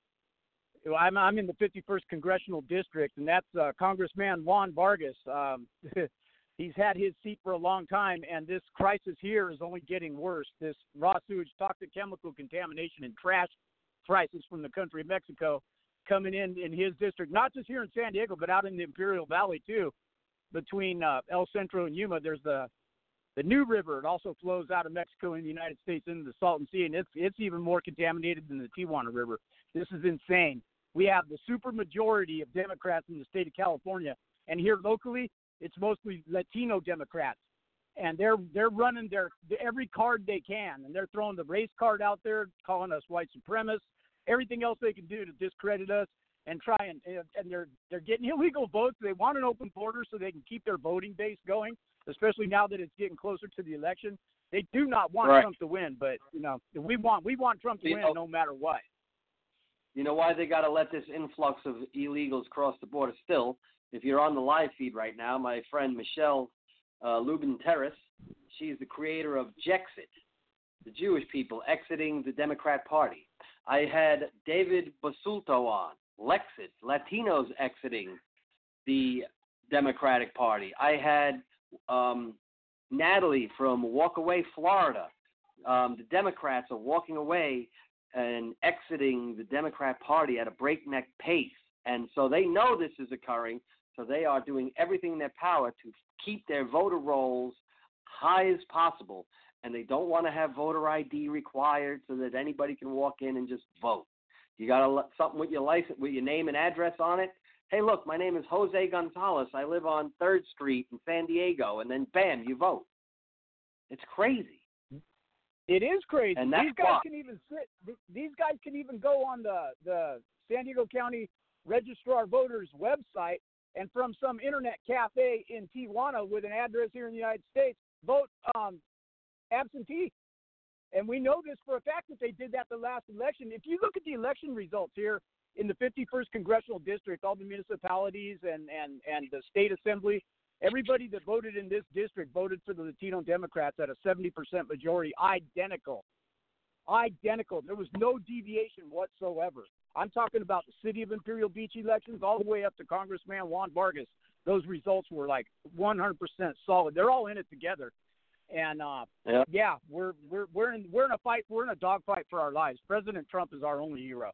I'm in the 51st Congressional District, and that's Congressman Juan Vargas. He's had his seat for a long time, and this crisis here is only getting worse. This raw sewage, toxic chemical contamination, and trash crisis from the country of Mexico coming in his district, not just here in San Diego, but out in the Imperial Valley, too. Between El Centro and Yuma, there's the New River. It also flows out of Mexico and the United States into the Salton Sea, and it's even more contaminated than the Tijuana River. This is insane. We have the super majority of Democrats in the state of California, and here locally, it's mostly Latino Democrats, and they're running every card they can, and they're throwing the race card out there, calling us white supremacists, everything else they can do to discredit us and try and they're getting illegal votes. They want an open border so they can keep their voting base going, especially now that it's getting closer to the election. They do not want Trump to win, but we want Trump to win no matter what. You know why they got to let this influx of illegals cross the border still? If you're on the live feed right now, my friend Michelle Lubin-Terrace, she's the creator of Jexit, the Jewish people exiting the Democrat Party. I had David Basulto on, Lexit, Latinos exiting the Democratic Party. I had Natalie from Walkaway, Florida. The Democrats are walking away and exiting the Democrat Party at a breakneck pace. And so they know this is occurring, so they are doing everything in their power to keep their voter rolls high as possible. And they don't want to have voter ID required so that anybody can walk in and just vote. You got something with your license, with your name and address on it. Hey, look, my name is Jose Gonzalez. I live on 3rd Street in San Diego. And then, bam, you vote. It's crazy. It is crazy. And these guys can even These guys can even go on the San Diego County Registrar Voters website and from some internet cafe in Tijuana with an address here in the United States, vote absentee. And we know this for a fact that they did that the last election. If you look at the election results here in the 51st Congressional District, all the municipalities and the state assembly, everybody that voted in this district voted for the Latino Democrats at a 70% majority, identical. There was no deviation whatsoever. I'm talking about the city of Imperial Beach elections all the way up to Congressman Juan Vargas. Those results were like 100% solid. They're all in it together. And we're in a fight. We're in a dogfight for our lives. President Trump is our only hero,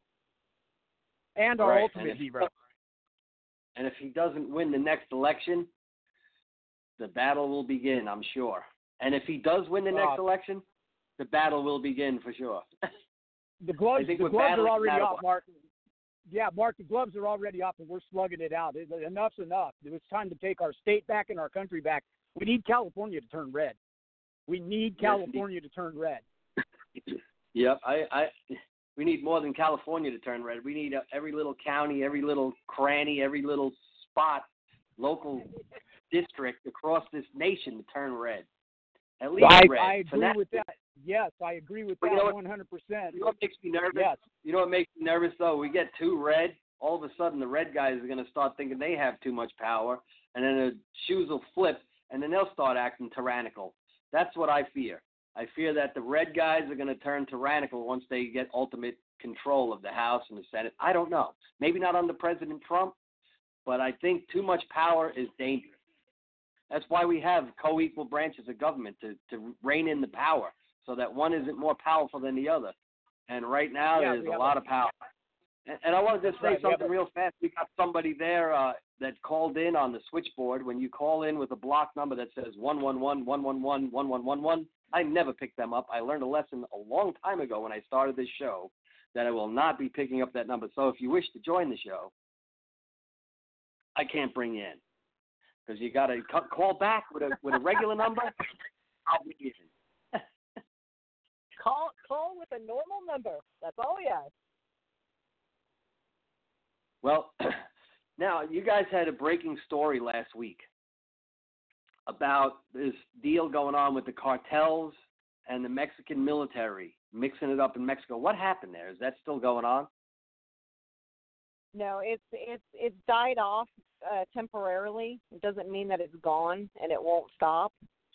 and our ultimate hero. And if he doesn't win the next election, the battle will begin, I'm sure. And if he does win the next election, the battle will begin for sure. The gloves are already off, Mark. Yeah, Mark, the gloves are already off, and we're slugging it out. Enough's enough. It's time to take our state back and our country back. We need California to turn red. We need California to turn red. Yep, we need more than California to turn red. We need every little county, every little cranny, every little spot, local district across this nation to turn red. At least red. I agree with that. Yes, I agree with that 100%. You know what makes me nervous? Yes. You know what makes me nervous, though? We get too red, all of a sudden the red guys are going to start thinking they have too much power, and then the shoes will flip, and then they'll start acting tyrannical. That's what I fear. I fear that the red guys are going to turn tyrannical once they get ultimate control of the House and the Senate. I don't know. Maybe not under President Trump, but I think too much power is dangerous. That's why we have co-equal branches of government to rein in the power so that one isn't more powerful than the other. And right now there's a lot of power. And I want to just say something real fast. We got somebody there that called in on the switchboard. When you call in with a block number that says 111-111-1111, I never pick them up. I learned a lesson a long time ago when I started this show that I will not be picking up that number. So if you wish to join the show, I can't bring you in because you got to call back with a regular number. I'll be in. Call with a normal number. That's all we ask. Well, now you guys had a breaking story last week about this deal going on with the cartels and the Mexican military mixing it up in Mexico. What happened there? Is that still going on? No, it's died off temporarily. It doesn't mean that it's gone and it won't stop.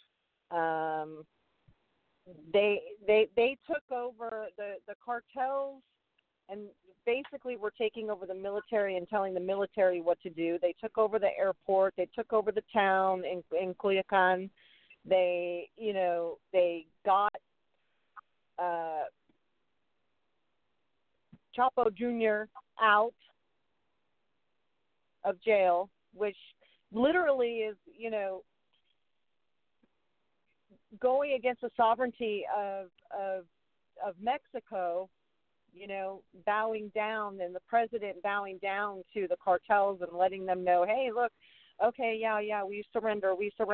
They took over the cartels and basically were taking over the military and telling the military what to do. They took over the airport. They took over the town in Culiacan. They got Chapo Jr. out of jail, which literally is, going against the sovereignty of Mexico, bowing down, and the president bowing down to the cartels and letting them know, hey, look, okay, yeah, we surrender.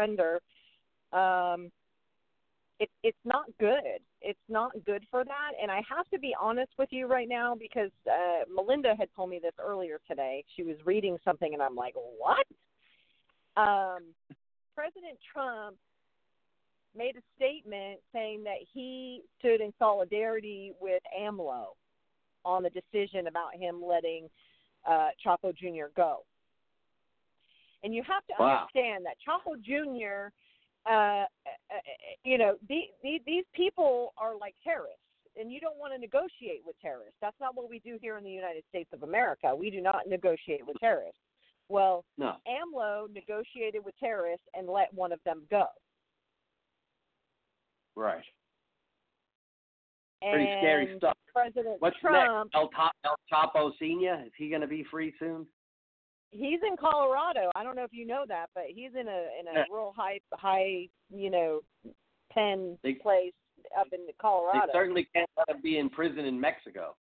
It's not good. It's not good for that. And I have to be honest with you right now because Melinda had told me this earlier today. She was reading something, and I'm like, what? President Trump made a statement saying that he stood in solidarity with AMLO on the decision about him letting Chapo Jr. go. And you have to understand that Chapo Jr., these people are like terrorists, and you don't want to negotiate with terrorists. That's not what we do here in the United States of America. We do not negotiate with terrorists. Well, no. AMLO negotiated with terrorists and let one of them go. Right. And pretty scary stuff. President What's Trump, next? El Chapo Sr.? Is he going to be free soon? He's in Colorado. I don't know if you know that, but he's in a real high pen place up in Colorado. They certainly can't let him be in prison in Mexico.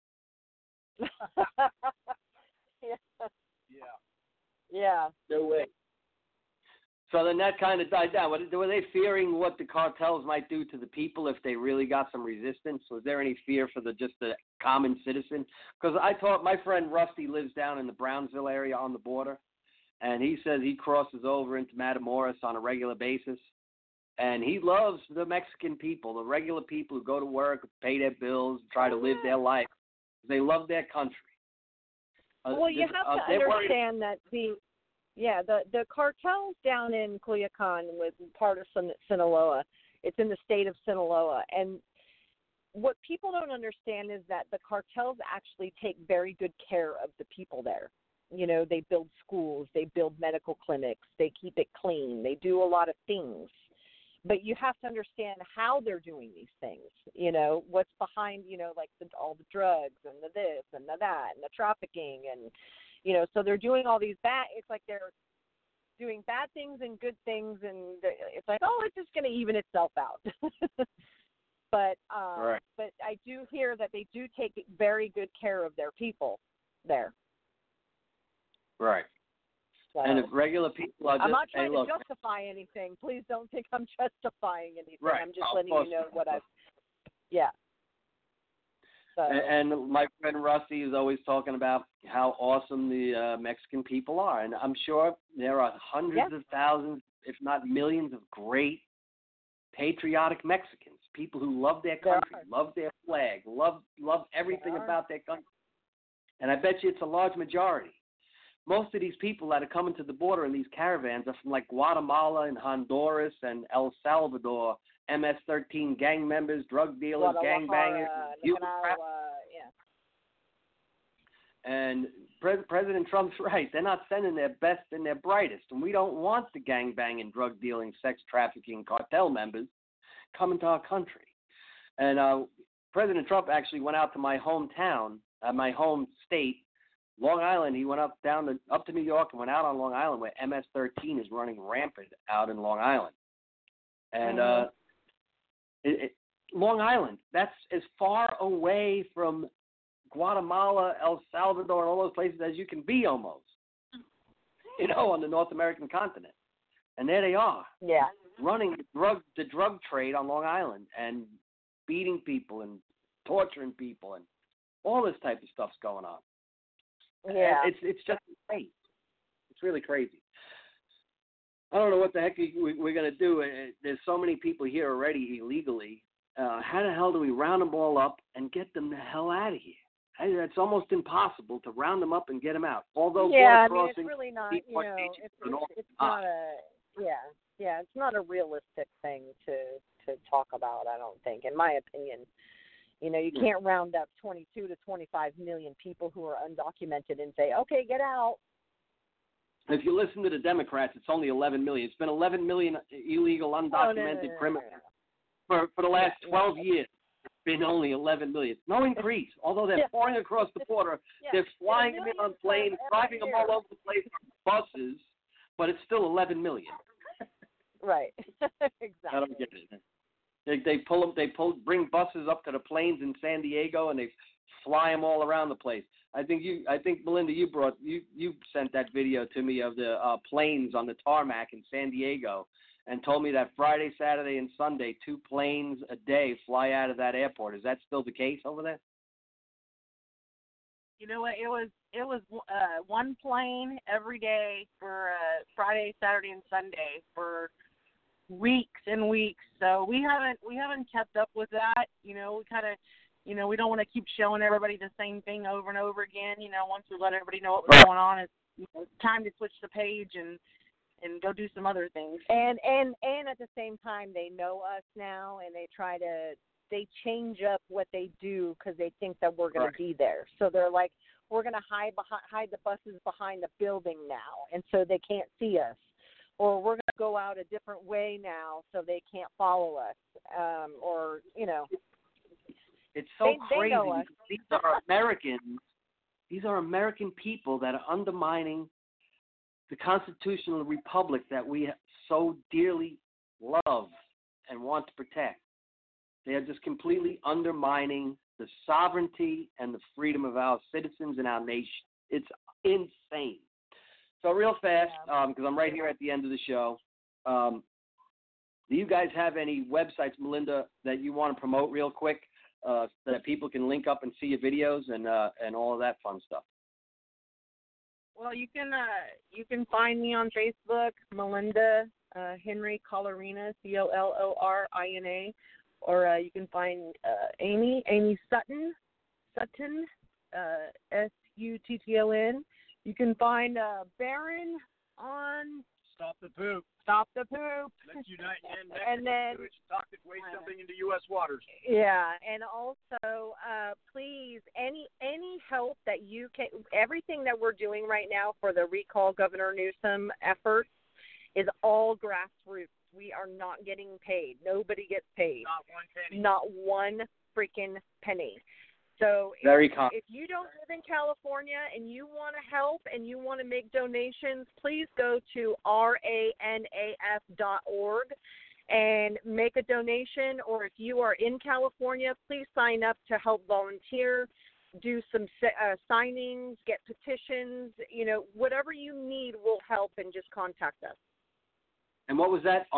Yeah. No way. So then that kind of died down. Were they fearing what the cartels might do to the people if they really got some resistance? Was there any fear for just the common citizen? Because my friend Rusty lives down in the Brownsville area on the border, and he says he crosses over into Matamoros on a regular basis. And he loves the Mexican people, the regular people who go to work, pay their bills, try to live their life. They love their country. Well, you have to understand that the cartels down in Culiacan with part of Sinaloa, it's in the state of Sinaloa. And what people don't understand is that the cartels actually take very good care of the people there. You know, they build schools, they build medical clinics, they keep it clean, they do a lot of things. But you have to understand how they're doing these things, you know, what's behind, you know, like all the drugs and the this and the that and the trafficking and, you know, so they're doing all these it's like they're doing bad things and good things, and it's like, oh, it's just going to even itself out. But right. But I do hear that they do take very good care of their people there. Right. So, and if regular people are just, I'm not trying to justify anything. Please don't think I'm justifying anything. Right. I'm just letting you know what I've. Yeah. So. And my friend Rusty is always talking about how awesome the Mexican people are, and I'm sure there are hundreds of thousands, if not millions, of great patriotic Mexicans, people who love their country, love their flag, love everything about their country. And I bet you it's a large majority. Most of these people that are coming to the border in these caravans are from like Guatemala and Honduras and El Salvador, MS-13 gang members, drug dealers, gangbangers. And President Trump's right. They're not sending their best and their brightest. And we don't want the gangbanging, drug dealing, sex trafficking cartel members coming to our country. And President Trump actually went out to my hometown, my home state, Long Island. He went up to New York and went out on Long Island where MS-13 is running rampant out in Long Island. And Long Island, that's as far away from Guatemala, El Salvador, and all those places as you can be almost, you know, on the North American continent. And there they are, running the drug trade on Long Island and beating people and torturing people and all this type of stuff's going on. Yeah, it's just insane. It's really crazy. I don't know what the heck we're going to do. There's so many people here already illegally. How the hell do we round them all up and get them the hell out of here? It's almost impossible to round them up and get them out. Although it's really not. You know, it's not it's not a realistic thing to talk about. I don't think, in my opinion. You know, you can't round up 22 to 25 million people who are undocumented and say, okay, get out. If you listen to the Democrats, it's only 11 million. It's been 11 million illegal, undocumented criminals for the last 12 years. It's been only 11 million. No increase. Although they're pouring across the border, they're flying them in on planes, driving them all over the place on buses, but it's still 11 million. Right. Exactly. I don't get it. They bring buses up to the plains in San Diego and they fly them all around the place. I think Melinda, you sent that video to me of the planes on the tarmac in San Diego, and told me that Friday, Saturday, and Sunday 2 planes a day fly out of that airport. Is that still the case over there? You know what? It was one plane every day for Friday, Saturday, and Sunday for weeks and weeks. So we haven't kept up with that. You know, we kind of, you know, we don't want to keep showing everybody the same thing over and over again. You know, once we let everybody know what was going on, it's time to switch the page and go do some other things. And at the same time, they know us now, and they change up what they do because they think that we're going to be there. So they're like, we're going to hide the buses behind the building now, and so they can't see us. Or we're going to go out a different way now so they can't follow us. Or, you know. It's so crazy. They know us. These are Americans. These are American people that are undermining the constitutional republic that we so dearly love and want to protect. They are just completely undermining the sovereignty and the freedom of our citizens and our nation. It's insane. So real fast, because I'm right here at the end of the show, do you guys have any websites, Melinda, that you want to promote real quick so that people can link up and see your videos and all of that fun stuff? Well, you can find me on Facebook, Melinda Henry Colorina, Collorina, or you can find Amy Sutton, Sutton, Sutton. You can find Baron on Stop the Poop. Stop the Poop. Let's unite and And then stop the waste dumping into U.S. waters. yeah, and also please any help that you can. Everything that we're doing right now for the Recall Governor Newsom efforts is all grassroots. We are not getting paid. Nobody gets paid. Not one penny. Not one freaking penny. So if you don't live in California and you want to help and you want to make donations, please go to ranaf.org and make a donation. Or if you are in California, please sign up to help volunteer, do some signings, get petitions. Whatever you need will help, and just contact us. And what was that?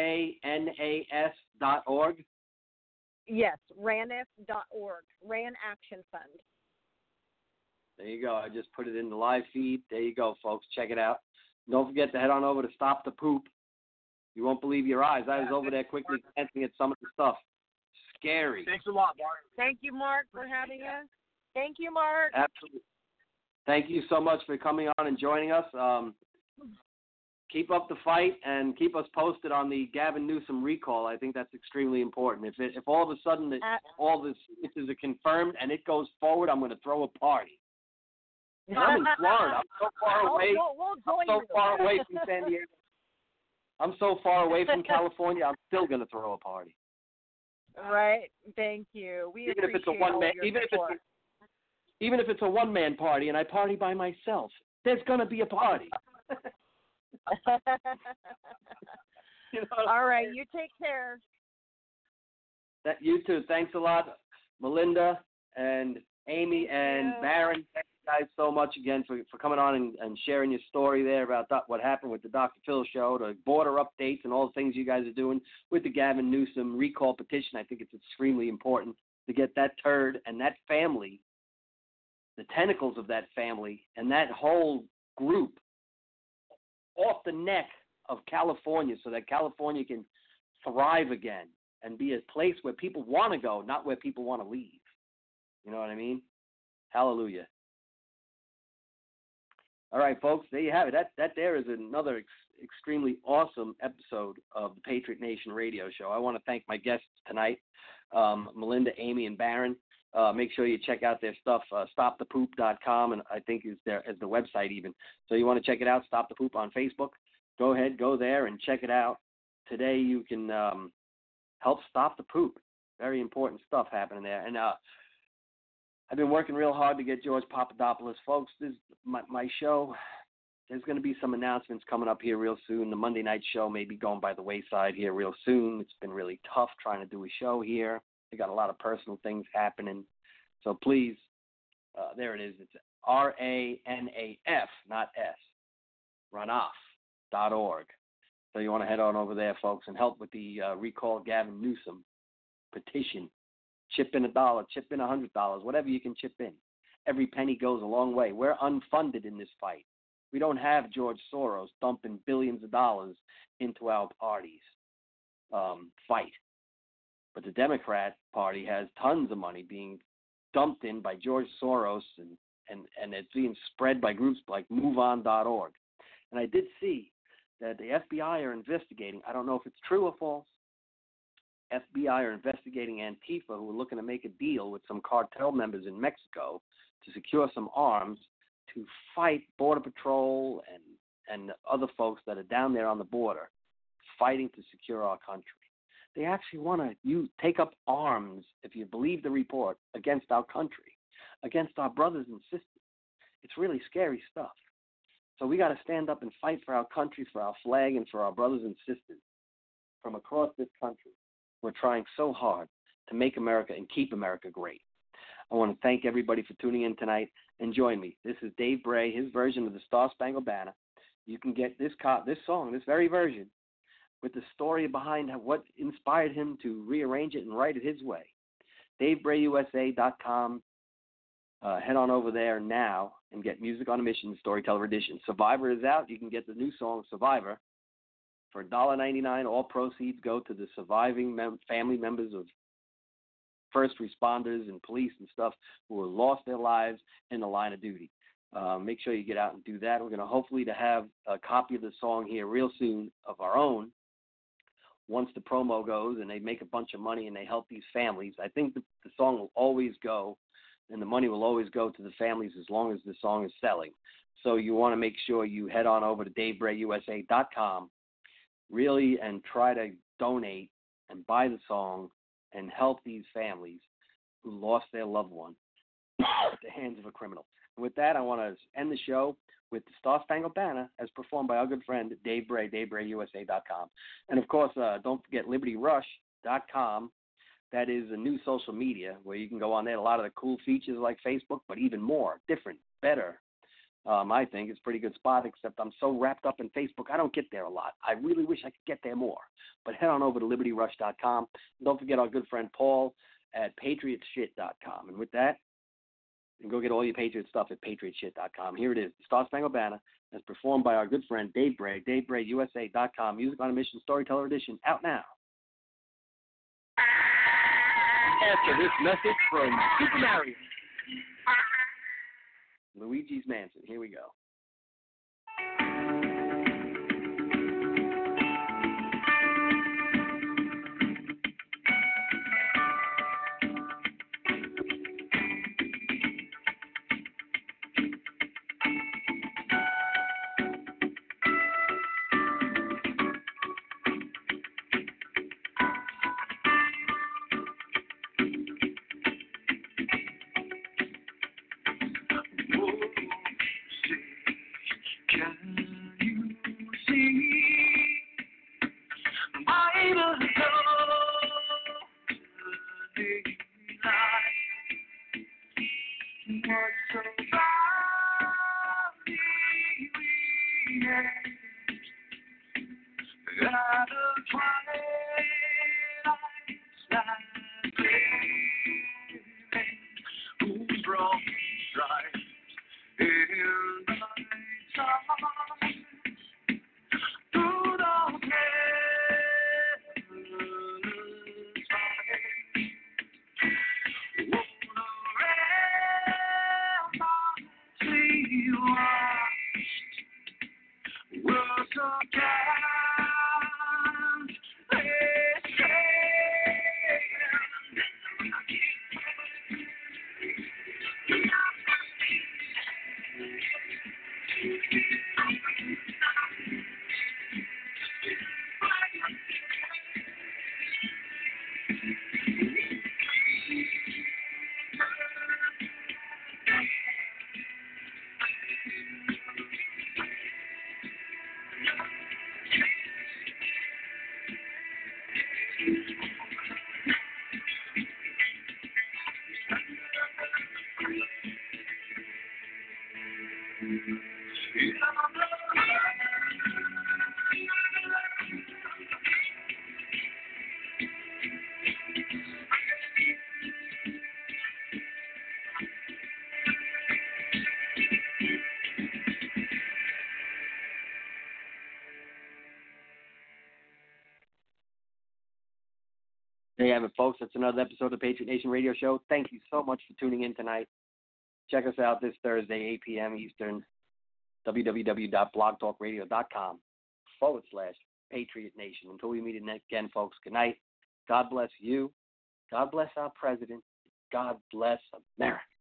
RANAS.org? Yes, ranaf.org, RAN Action Fund. There you go. I just put it in the live feed. There you go, folks. Check it out. Don't forget to head on over to Stop the Poop. You won't believe your eyes. I was over there quickly glancing at some of the stuff. Scary. Thanks a lot, Mark. Thank you, Mark, for having us. Thank you, Mark. Absolutely. Thank you so much for coming on and joining us. Keep up the fight and keep us posted on the Gavin Newsom recall. I think that's extremely important. If all of a sudden all this is confirmed and it goes forward, I'm going to throw a party. I'm in Florida. I'm so far away. Far away from San Diego. I'm so far away from California. I'm still going to throw a party. Right. Thank you. Even if it's a one man, even if it's a one man party and I party by myself, there's going to be a party. All right, you take care. You too. Thanks a lot, Melinda and Amy and Baron. Thank you guys so much again for coming on and sharing your story there about what happened with the Dr. Phil show, the border updates, and all the things you guys are doing with the Gavin Newsom recall petition. I think it's extremely important to get that turd and that family, the tentacles of that family, and that whole group off the neck of California so that California can thrive again and be a place where people want to go, not where people want to leave. You know what I mean? Hallelujah. All right, folks, there you have it. That there is another extremely awesome episode of the Patriot Nation radio show. I want to thank my guests tonight, Melinda, Amy, and Baron. Make sure you check out their stuff, stopthepoop.com, and I think is there as the website even. So you want to check it out, Stop the Poop on Facebook. Go ahead, go there and check it out. Today you can help stop the poop. Very important stuff happening there. And I've been working real hard to get George Papadopoulos. Folks, this my show. There's going to be some announcements coming up here real soon. The Monday night show may be going by the wayside here real soon. It's been really tough trying to do a show here. I got a lot of personal things happening. So please, there it is. It's RANAF, not S, runoff.org. So you want to head on over there, folks, and help with the Recall Gavin Newsom petition. Chip in $1, chip in $100, whatever you can chip in. Every penny goes a long way. We're unfunded in this fight. We don't have George Soros dumping billions of dollars into our party's fight. But the Democrat Party has tons of money being dumped in by George Soros, and it's being spread by groups like MoveOn.org. And I did see that the FBI are investigating. I don't know if it's true or false. FBI are investigating Antifa, who are looking to make a deal with some cartel members in Mexico to secure some arms to fight Border Patrol and other folks that are down there on the border fighting to secure our country. They actually want to take up arms, if you believe the report, against our country, against our brothers and sisters. It's really scary stuff. So we got to stand up and fight for our country, for our flag, and for our brothers and sisters from across this country. We're trying so hard to make America and keep America great. I want to thank everybody for tuning in tonight and join me. This is Dave Bray, his version of the Star Spangled Banner. You can get this song, this very version, with the story behind what inspired him to rearrange it and write it his way. DaveBrayUSA.com. Head on over there now and get Music on a Mission Storyteller Edition. Survivor is out. You can get the new song Survivor for $1.99. All proceeds go to the surviving family members of first responders and police and stuff who have lost their lives in the line of duty. Make sure you get out and do that. We're going to hopefully to have a copy of the song here real soon of our own once the promo goes and they make a bunch of money and they help these families. I think the song will always go and the money will always go to the families as long as the song is selling. So you want to make sure you head on over to DaveBrayUSA.com really and try to donate and buy the song and help these families who lost their loved one at the hands of a criminal. And with that, I want to end the show with the Star Spangled Banner as performed by our good friend Dave Bray, DaveBrayUSA.com. And, of course, don't forget LibertyRush.com. That is a new social media where you can go on there. A lot of the cool features like Facebook, but even more, different, better. I think it's a pretty good spot, except I'm so wrapped up in Facebook, I don't get there a lot. I really wish I could get there more. But head on over to LibertyRush.com. And don't forget our good friend Paul at PatriotShit.com. And with that, you can go get all your Patriot stuff at PatriotShit.com. Here it is, the Star Spangled Banner, as performed by our good friend Dave Bray, DaveBrayUSA.com. Music on a Mission Storyteller Edition, out now. After this message from Super Mario. Luigi's Mansion. Here we go. There you have it, folks. That's another episode of the Patriot Nation Radio Show. Thank you so much for tuning in tonight. Check us out this Thursday, 8 p.m. Eastern, www.blogtalkradio.com/Patriot Nation. Until we meet again, folks, good night. God bless you. God bless our president. God bless America.